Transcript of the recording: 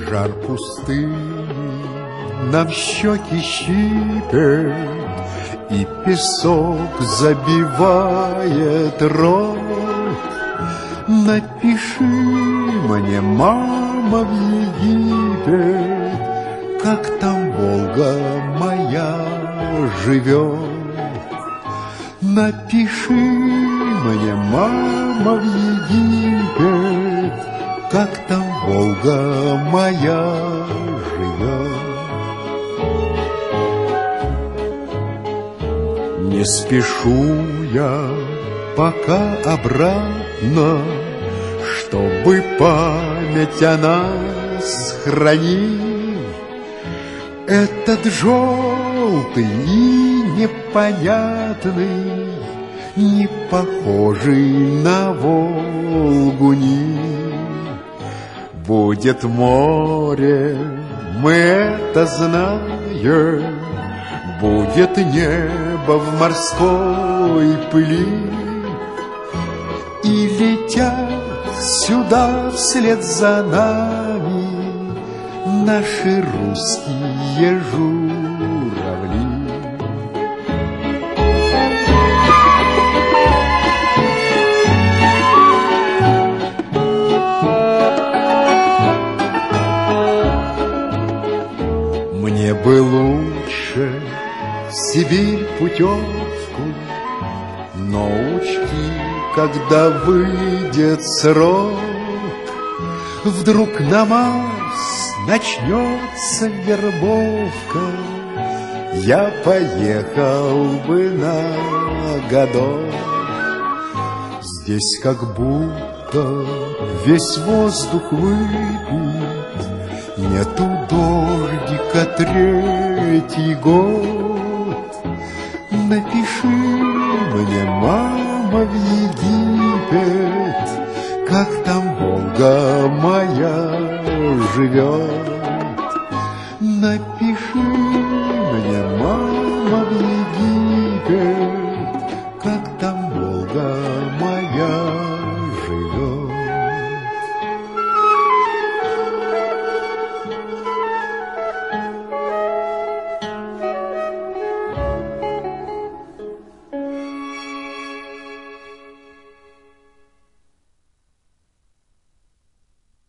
Жар пустыни нам щеки щипет, и песок забивает рот. Напиши мне, мама, в Египет, как там Волга моя живет. Напиши мне, мама, в Египет, как там Волга моя живет. Не спешу я пока обратно, чтобы память о нас хранить. Этот желтый и непонятный, не похожий на Волгу Нил. Будет море, мы это знаем, будет небо в морской пыли, и летят сюда вслед за нами наши русские журавли. Мне бы лучше в Сибирь путевку, но учти, когда выйдет срок, вдруг на Марс начнется вербовка, я поехал бы на годок. Здесь как будто весь воздух выпит, нету дождика третий год. Напиши мне, мама, в Египет, как там Волга моя живет. Напиши